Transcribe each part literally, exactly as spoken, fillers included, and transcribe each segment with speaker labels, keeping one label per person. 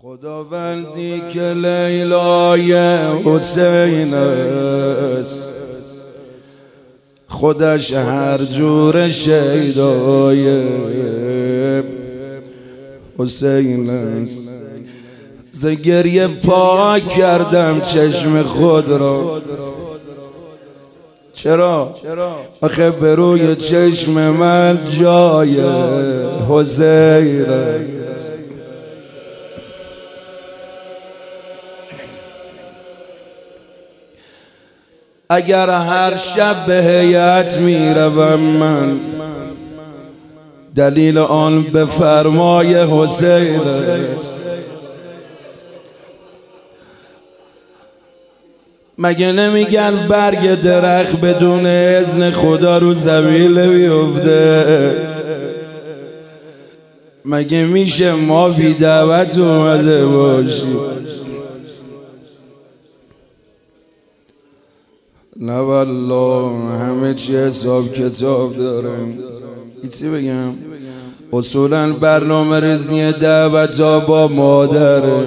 Speaker 1: خداوندی که لیلای حسین است، خودش هر جور شیدای حسین است. ز گریه پاک کردم چشم خود را. چرا؟ آخه به روی چشم من جای حسین است. اگر هر شب به هیئت می روم من، دلیل آن به فرمای حسین است. مگه نمیگن برگ درخت بدون اذن خدا رو زمین نمیفته؟ مگه میشه ما بی دعوت اومده باشیم؟ نه والله همه چی حساب کتاب دارم. ایچی بگم؟ اصولا برنامه ریزی دعوت ها با مادره.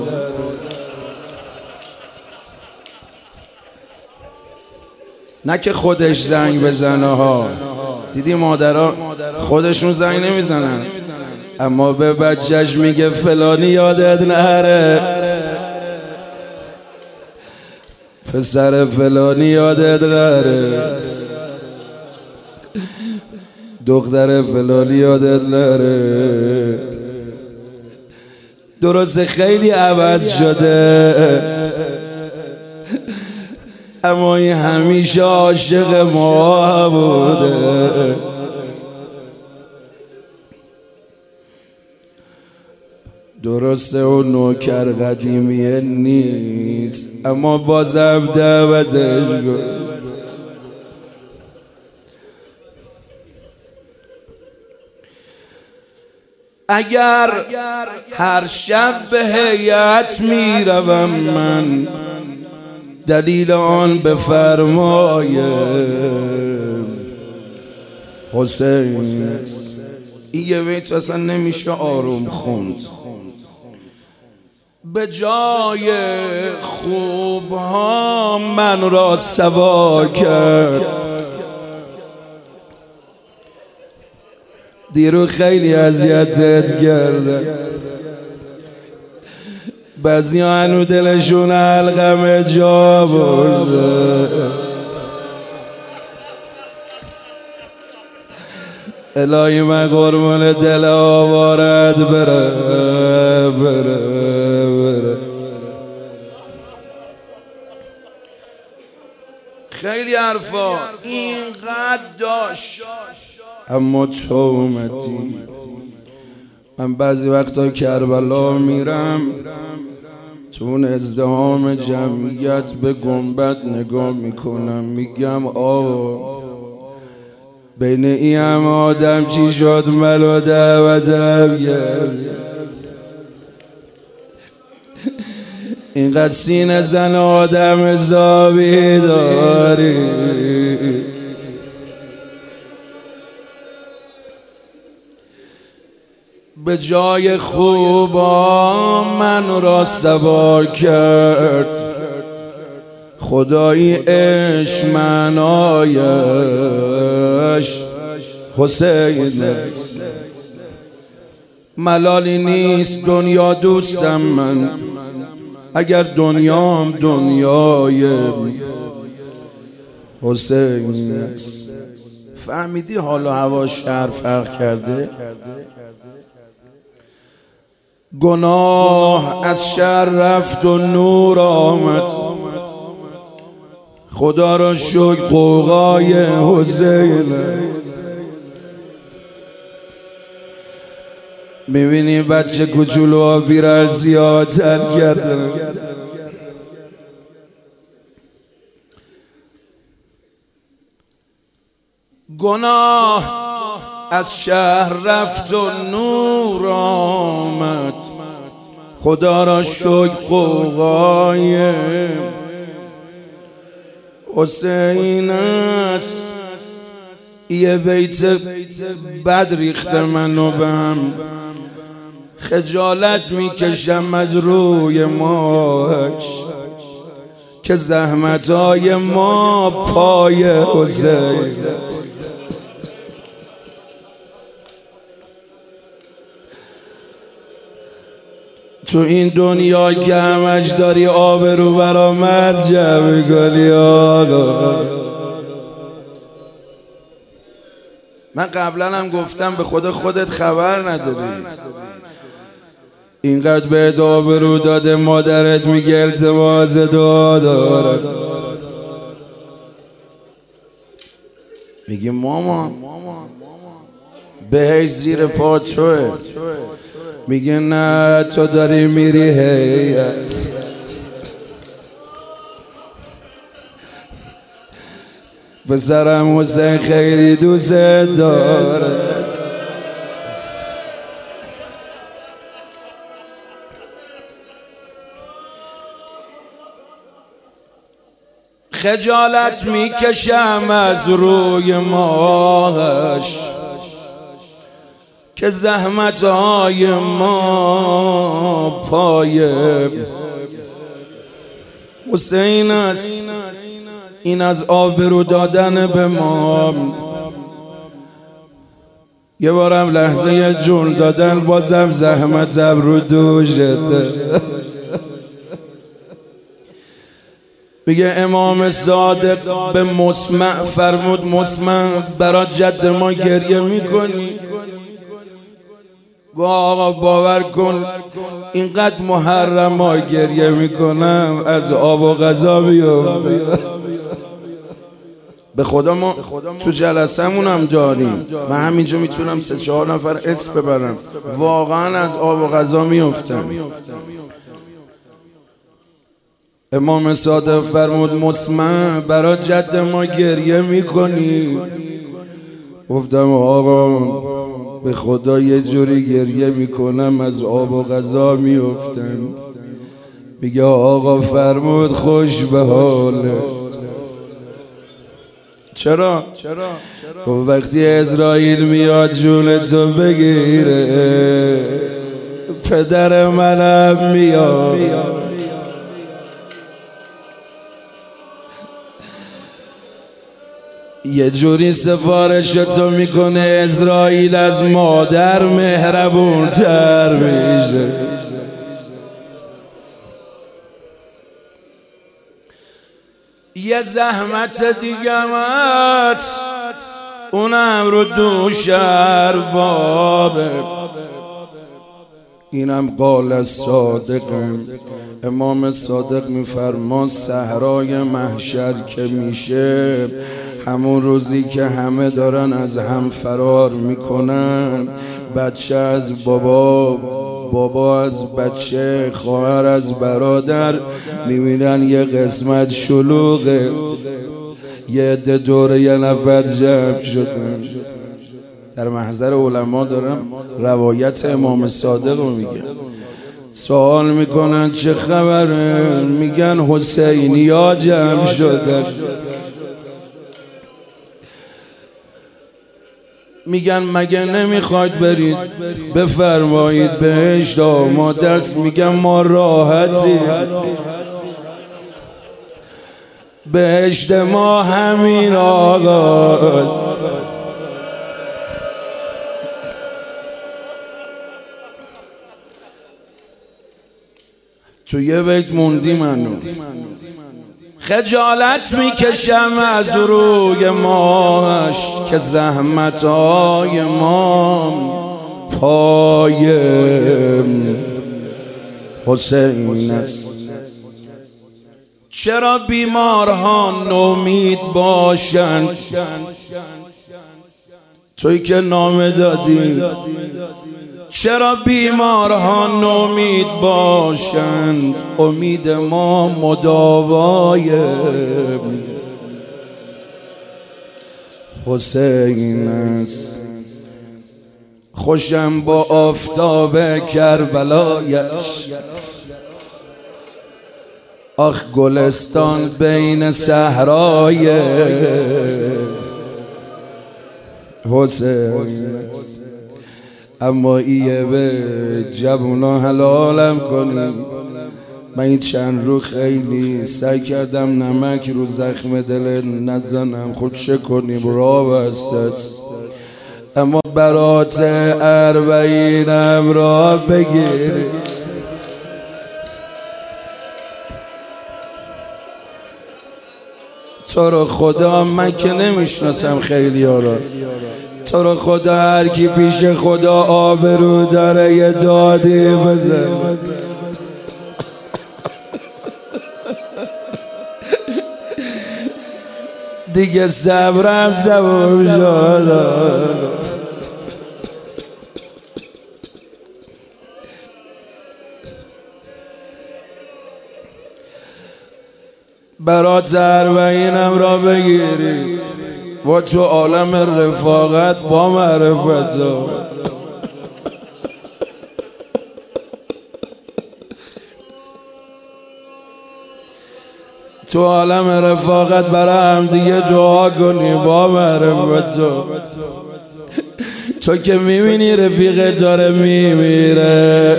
Speaker 1: نه که خودش زنگ بزنه ها. دیدی مادرها خودشون زنگ نمیزنن، اما به بچهش میگه فلانی یادت نره، پسر فلانی یادت نره، دختر فلانی یادت نره. درست خیلی عوض شده، اما این همیشه عاشق ما بوده. درسته اون نوکر قدیمیه نیست، اما بازم دعوتش کن. اگر هر شب به هیئت می روم من، دلیل آن به فرمای حسین است. این یه بیت اصلا نمیشه آروم خوند. به جای خوب ها من را سوا کرد. دیرو خیلی اذیتت کردم، بعضی ها هنو دلشون علقم جا برده. الهی من قربون دل آوارت بره بره بره. خیلی حرفا اینقدر داشت، اما تو اومدی. من بعضی وقتا کربلا میرم، تو اون ازدحام جمعیت به گنبد نگاه میکنم، میگم آقا بین این همه آدم چی شد منو دعوتم کرد؟ اینقدر سینه زن آدم حسابی داری؟ به جای خوبا من را سوا کرد، خدایی عشق معنایش حسین است. ملالی نیست دنیا دوستم من، اگر دنیام دنیای حسین است. فهمیدی حالا هوا شهر فرق کرده؟ گناه از شر رفت و نور آمد، خدا را شکر غوغای حسین. میبینی بچه کوچولو ها بیرر زیادتر کردن. گناه از شهر رفت و نور آمد، خدا را شکر غوغای حسین است. یه بیت بد ریخته منو به هم، خجالت میکشم از روی ماش که زحمتای ما پای حسین. تو این دنیا که همش داری آبرو برا مرجع میکنی آقا. من قبلا هم گفتم به خود خودت خبر نداری اینقدر بهت آبرو داده مادرت میگه التماس دعا داره، میگی ماما بهش زیر پا توه، میگه نه تو داری میری هیئت. پسرم حسین خیلی دوست داره. خجالت میکشم از روی ماهش که زحمتهای ما پای حسین است. این از آبرو دادن به ما. یه بارم لحظه جون دادن بازم زحمتم رو دوشته. میگه امام صادق به مسمع فرمود مسمع برای جد ما گریه میکنی؟ گو آقا باور کن اینقدر محرم ما گریه میکنم از آب و غذا بیفته. به خدا ما تو جلسمون هم داریم، من همینجا میتونم سه چهار نفر اسم ببرم واقعا از آب و غذا میفتم. امام صادق فرمود مسمع برای جد ما گریه میکنی؟ گفتم آقا به خدا یه جوری گریه میکنم از آب و غذا میفتم. میگه آقا فرمود خوش به حالت. چرا؟ و وقتی اسرائیل میاد جون تو بگیره پدر منم میاد. یه جوری سفارش تو میکنه اسرائیل از مادر مهربون تر میشه. یه زحمت دیگه هست اونم رو دوش اربابه. اینم قال صادق امام صادق میفرما صحرای محشر که میشه همون روزی که همه دارن از هم فرار میکنن، بچه از بابا، بابا از بچه، خواهر از برادر میبینن یه قسمت شلوغه، یه عده دور یه نفر جمع شدن. در محضر علما دارم روایت امام صادق رو میگه. سوال میکنن چه خبره؟ میگن حسینی ها جمع شدن. میگن مگه نمیخواید برید بفرمایید بهشت آماده است؟ میگن ما راحتی، بهشت ما همین آقاست. تو یه بیت موندی منو. خجالت میکشم از روی ماش که زحمتهای ما پای حسین است. چرا بیمارها نومید باشند؟ توی که نام دادی چرا بیمارها نومید باشند؟ امید ما مداوای حسین است. خوشم با آفتاب کربلایش، آخ گلستان بین صحرای حسین. اما ایه به جوونا حلالم کنیم. من این چند رو خیلی سعی کردم نمک رو زخم دل نزنم، خود چه کنیم راه بسته است. اما برات اربعینم را بگیر، تو رو خدا من که نمیشناسم خیلی ها را، تو رو خدا هر کی پیش خدا آبرو داره یه دادی بزن. دیگه صبرم تموم شد. برات اربعینم را بگیرید و تو عالم رفاقت با معرفت، تو عالم رفاقت برای هم دیگه دعا کنی با معرفت. تو که میبینی رفیقت داره میمیره،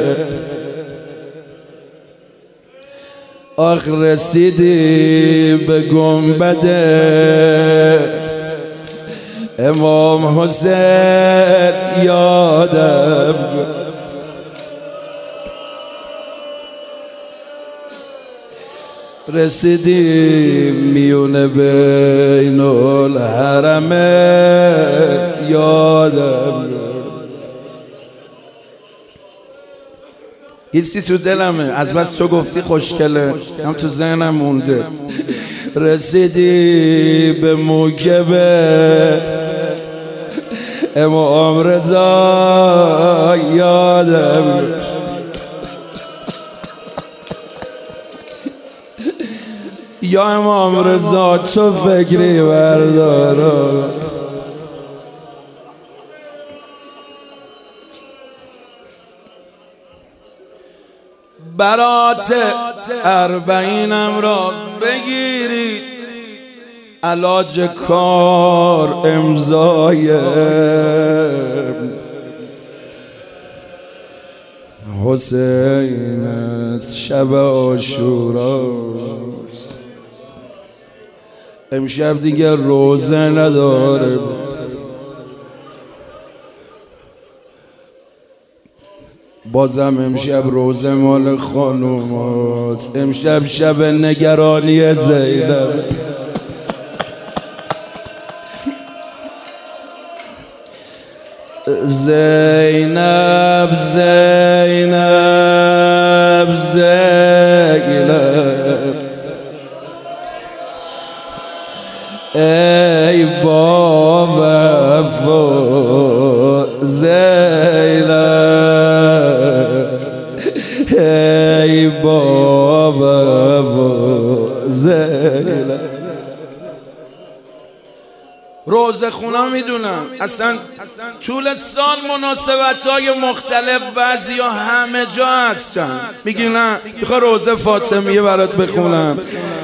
Speaker 1: آخ رسیدی به گنبد امام حسین یادم، رسیدی میونه بین الحرم یادم. هیچی تو دلمه، از بس تو گفتی خوشگله هم تو ذهنم مونده. رسیدی به موکبه امام رضا یادم، یا امام رضا تو فکری بردارا. برات اربعینم را بگیرید، علاج کار امضای حسین از شب عاشوراست. امشب دیگه روزه نداره، بازم امشب روزه مال خانوم هست. امشب شب نگرانی زینب، زینب زینب زینب ای با وفا زینب، ای با وفا زینب. روزه خونا میدونم اصلا طول سال مناسبت های مختلف بعضی ها همه جا هستن، میگی نه میخوا روزه فاطمیه برات بخونم.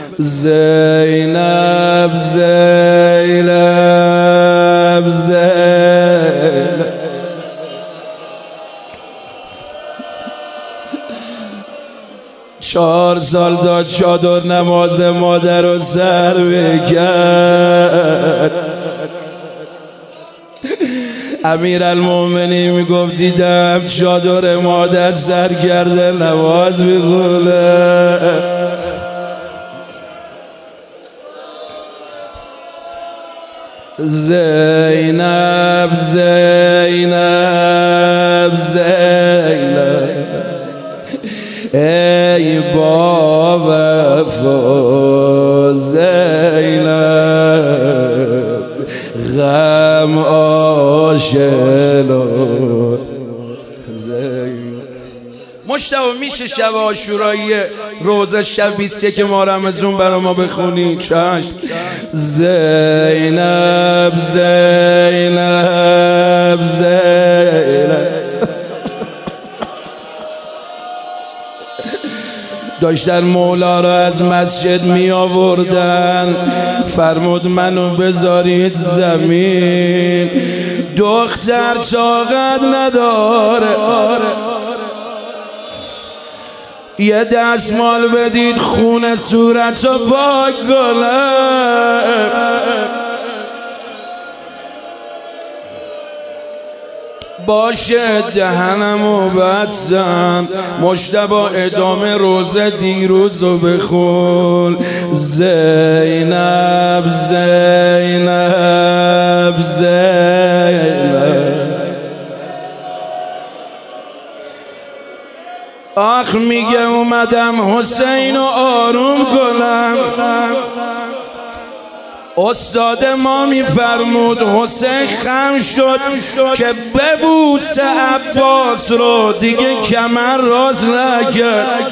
Speaker 1: زینب زینب زینب چهار سال داد چادر نماز مادر رو سر بکرد. امیرالمومنین میگفت دیدم چادر مادر سر کرده نماز میخونه. زینب زینب زینب ای با وفا زینب، غم آشنا زینب. مشتبه میشه شب عاشورایی روزه شب بیست و یک ماه رمضان برا ما بخونی؟ چشم. زینب زینب زینب داشتن مولا را از مسجد می آوردن، فرمود منو بذارید زمین. دختر طاقت نداره یه دستمال بدید خون صورتو پاک کنه باشه دهنمو بستم مجتبی ادامه روزه دیروزو بخون زینب زینب زینب آخ میگه اومدم حسین رو آروم کنم استاد ما میفرمود حسین خم شد که ببوسه عباس رو دیگه کمر راز نکرد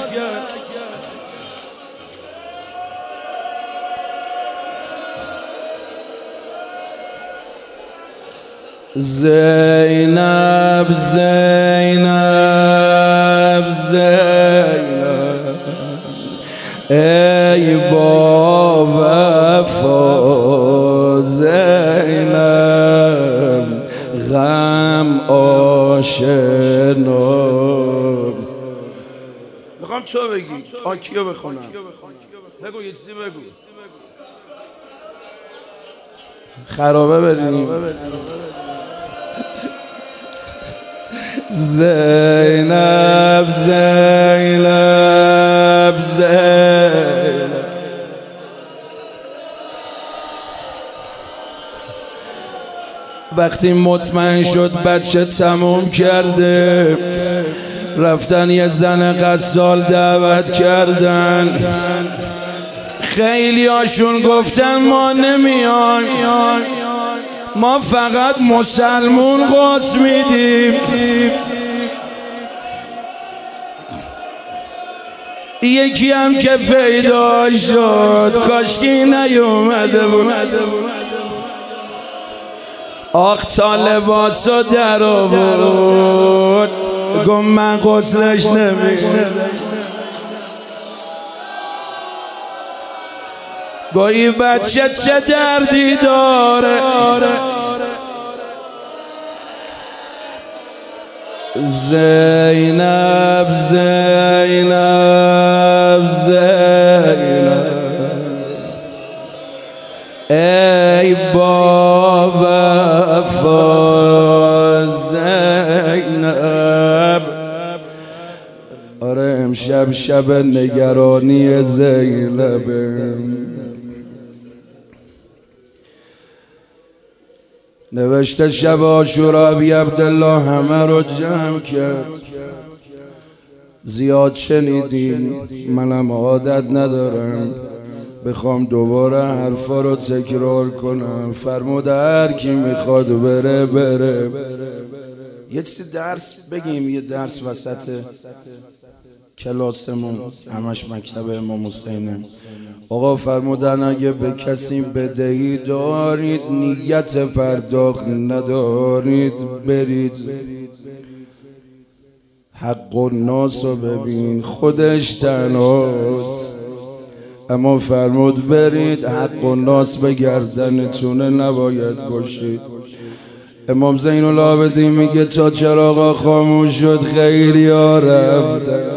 Speaker 1: زینب زینب زینب ای با وفا زینب غم آشنا میخوام تو بگی آکیو بخونم بگو یه چیزی بگو خرابه بریم زینب زینب زینب وقتی مطمئن شد بچه تموم کرده رفتن یه زن غسال دعوت کردن خیلی هاشون گفتن ما نمیان ما فقط مسلمون قاس میدیم یکی هم که پیدا شد کاشکی نیومده بود آخ تا لباسو در آورد گم من غسلش نمیکنم گویی بچه چه دردی داره زینب زینب زینب ای با وفا زینب آره امشب شب نگرانی زینبه نوشته شب عاشورا بی عبدالله همه رو جمع کرد زیاد شنیدیم منم عادت ندارم بخوام دوباره حرفا رو تکرار کنم فرمود هر کی میخواد بره بره یه چیزی درس بگیم یه درس وسط کلاسمون همش مکتب امام حسینه آقا فرمودن اگه به کسی بدهی دارید نیت پرداخت ندارید برید حق الناس رو ببین خودش تنهاست اما فرمود برید حق الناس به گردنتونه نباید باشید امام زین العابدین میگه تا چراغا خاموش شد خیلی ها رفتن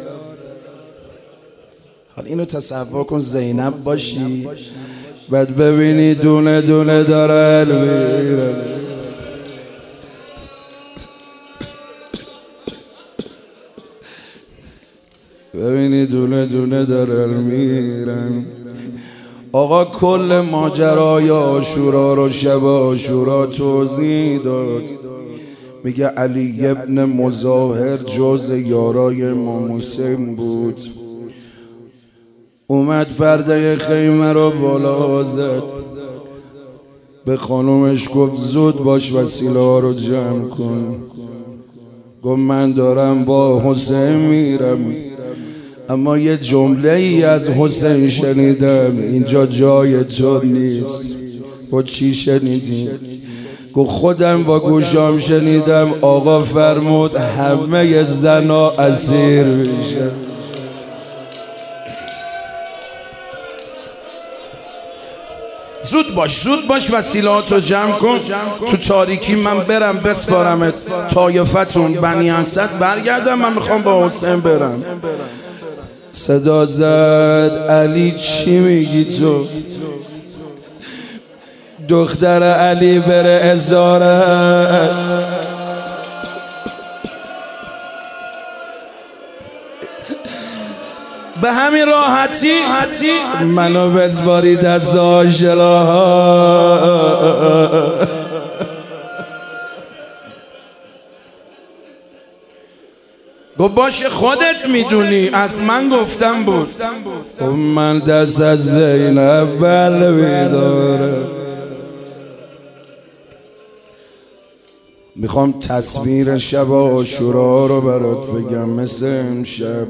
Speaker 1: حالا اینو تصور کن زینب باشی بعد ببینی دونه دونه داره میره ببینی دونه دونه داره میرن آقا کل ماجرای عاشورا رو شب عاشورا توضیح داد میگه علی ابن مظاهر جز یارای امام حسین بود اومد پرده خیمه رو بالا زد به خانومش گفت زود باش وسیله ها رو جمع کن گفت من دارم با حسین میرم اما یه جمله ای از حسین شنیدم اینجا جای تو نیست با چی شنیدی؟ گفت خودم با گوشام شنیدم آقا فرمود همه زنا اسیر میشه زود باش زود باش وسیلاتو جمع کن، تو تاریکی من برم بسپارمت طایفتون بنی اسد، برگردم من میخوام با حسین برم. صدا زد علی چی میگی تو؟ دختر علی بره ازاره، به همین راحتی منو بزبارید از آجلاها. گفت باشه خودت میدونی، از من گفتم بود. من دست از زینب بله بیداره. میخوام تصویر شب عاشورا رو برات بگم مثل امشب.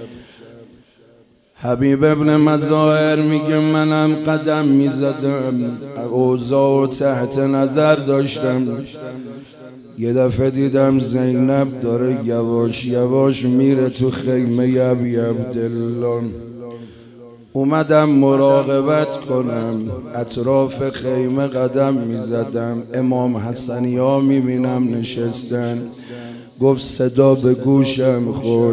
Speaker 1: حبیب ابن مظاهر میگه منم قدم میزدم، اوضاع تحت نظر داشتم، یه دفعه دیدم زینب داره یواش یواش میره تو خیمه ابی عبدالله. اومدم مراقبت کنم، اطراف خیمه قدم میزدم، امام حسنی ها میبینم نشستن. گفت صدا به گوشم خورد،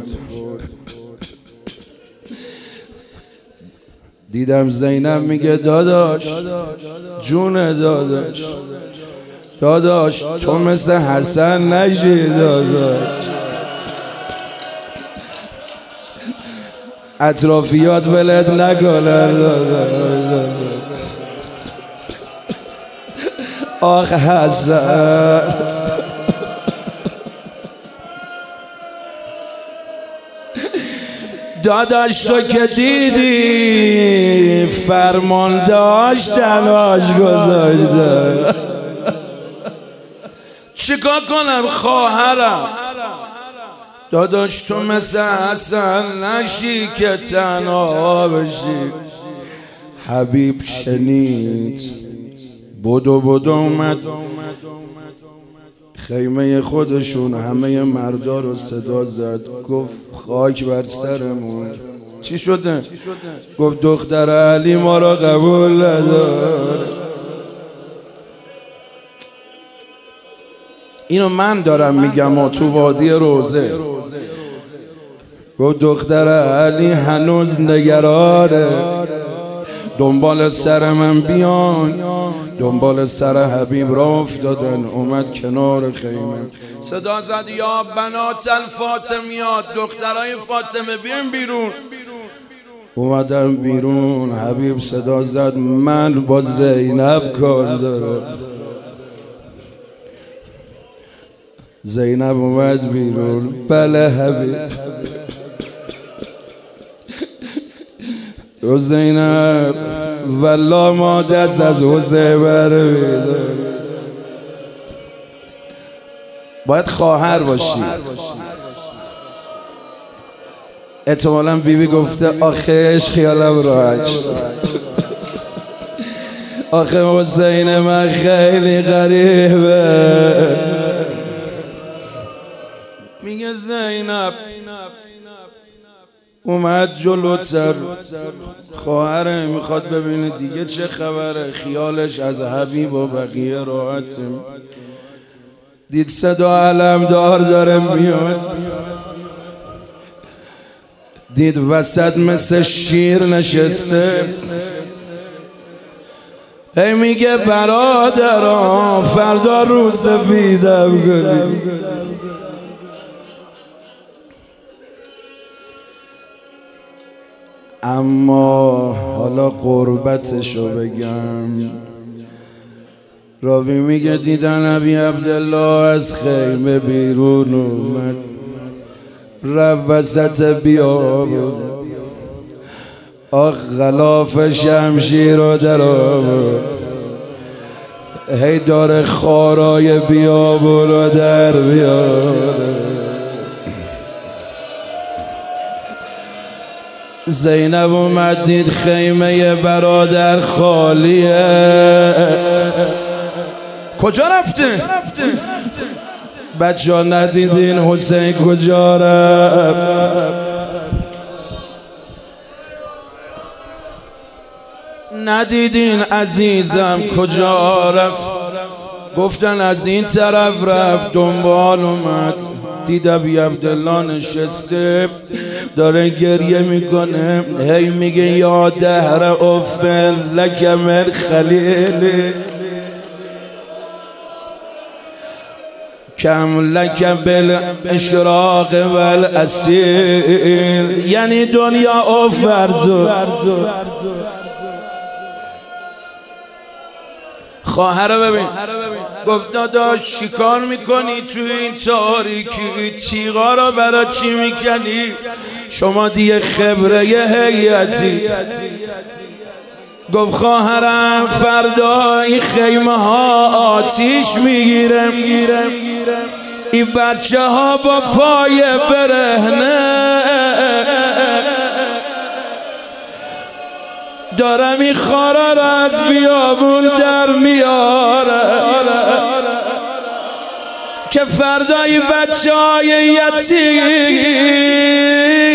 Speaker 1: دیدم زینب میگه داداش جون داداش، داداش تو مثل حسن نشی داداش. اطرافیات ولد نکنن داداش. آخ حسن داداش تو که دیدی فرمان داشت تنهاش گذاشته، چیکار کنم خواهرم؟ داداش تو مثل حسن نشی که تنها بشی. حبیب شنید بدو بدو اومد خیمه خودشون، همه مردا رو صدا زد. گفت خاک بر سرمون، چی شده؟ گفت دختر علی ما را قبول نداره. اینو من دارم میگم و تو وادی روزه. گفت دختر علی هنوز نگرانه، دنبال سر من بیان. دنبال سر حبیب را افتادن، اومد کنار خیمه صدا زد یا بنات الفاطمیات، دخترای فاطمه بیان بیرون. اومدن بیرون، حبیب صدا زد من با زینب کار دارم. زینب اومد بیرون، بله حبیب. و زینب والله ما دست از حسین برمی‌داریم. باید خواهر باشی. احتمالاً بیبی گفته آخهش خیالم راحت شد. آخه حسین من خیلی غریبه. میگه زینب اومد جلوتر، خواهره میخواد ببینه دیگه چه خبره، خیالش از حبیب و بقیه راحته. دید صدا علمدار داره میاد، دید وسط مثل شیر نشسته. ای میگه برادران فردا روز سفیدم کنی. اما حالا قربتشو بگم. راوی میگه دیدن ابی عبدالله از خیمه بیرون اومد، رفت وسط بیابون، آخ غلاف شمشیر رو در آورد، هی داره خارای بیابون رو در بیاره. زینب اومد دید خیمه برادر خالیه. کجا رفته؟ بچه ها ندیدین حسین کجا رفت؟ ندیدین عزیزم کجا رفت؟ گفتن از این طرف رفت. دنبال اومد دید ابی عبدالله نشسته داره گریه میکنه، هی میگه یا دهر افل لک من خلیلی کم لک بالاشراق والاسیل. یعنی دنیا اوف برزو. خواهر رو ببین، گفت داداش چی کار میکنی تو این تاریکی؟ تیغا رو برا چی میکنی؟ شما دیگه خبره هیئتی. گفت خواهرم فردا این خیمه ها آتیش میگیره، این بچه ها با پای برهنه دارم این خارا را از بیابون در میاره که فردای بچه های یتیم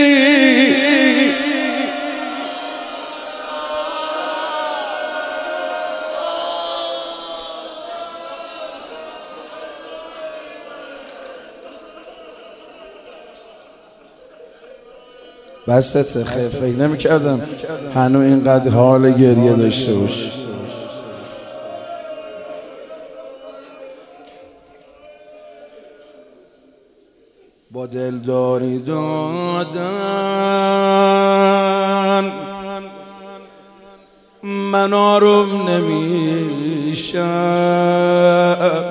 Speaker 1: بسته خیلی فکر نمی کردم هنو اینقدر حال گریه داشته باش. با دلداری دادن من آروم نمیشم،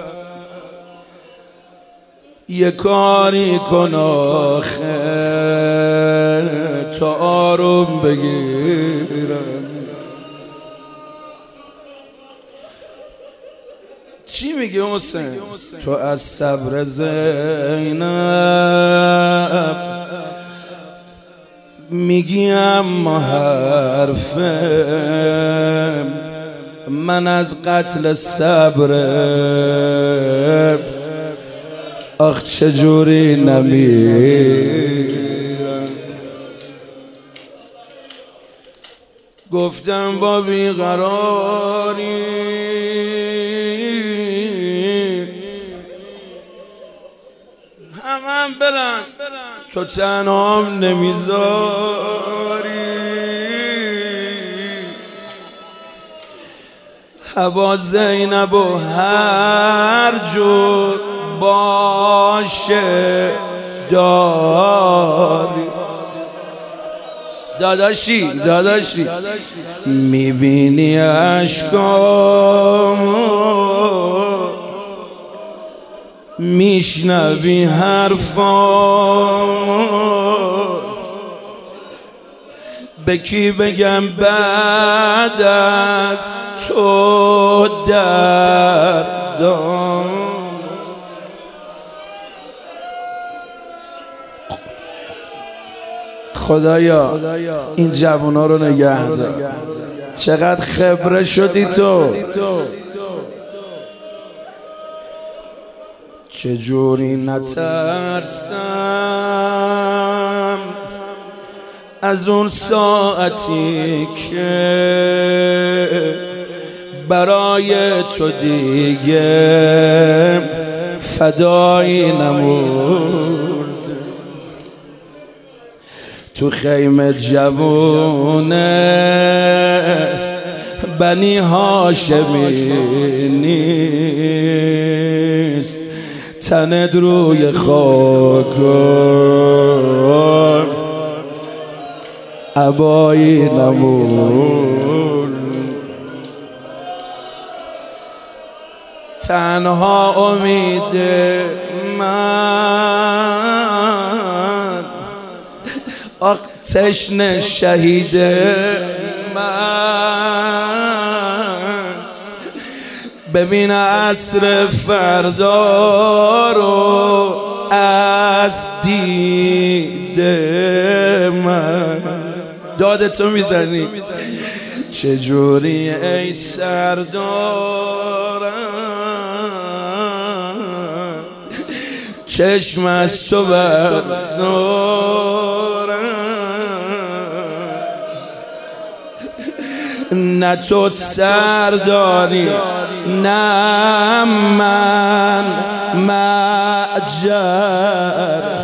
Speaker 1: یه کاری کن آخه تا آروم بگیرم. چی میگه حسین؟ تو از صبر زینب میگی اما حرفم من از قتل صبرم آخ چجوری نمیرم. گفتم با بیقراری همم برن تو تنهام نمیذاری، هوا زینب و هر جور باشه داری. داداشی داداشی میبینی عشقامو میشنوی حرفامو، به کی بگم بعد از تو دردام؟ خدایا این جوونا رو نگه دار. چقدر خبره شدی تو، چجوری نترسم از اون ساعتی که برای تو دیگه فدایی نمود. تو خیمه جوونه بنی هاشمی نیست، تنت روی خاک عبایی نمون. تنها امید من آخ تشنه شهید من، ببین عصر فردا رو از دید من. دادتو میزنی چجوری ای سردارم چشم از تو بردارم، نه تو سرداری نه من معجر.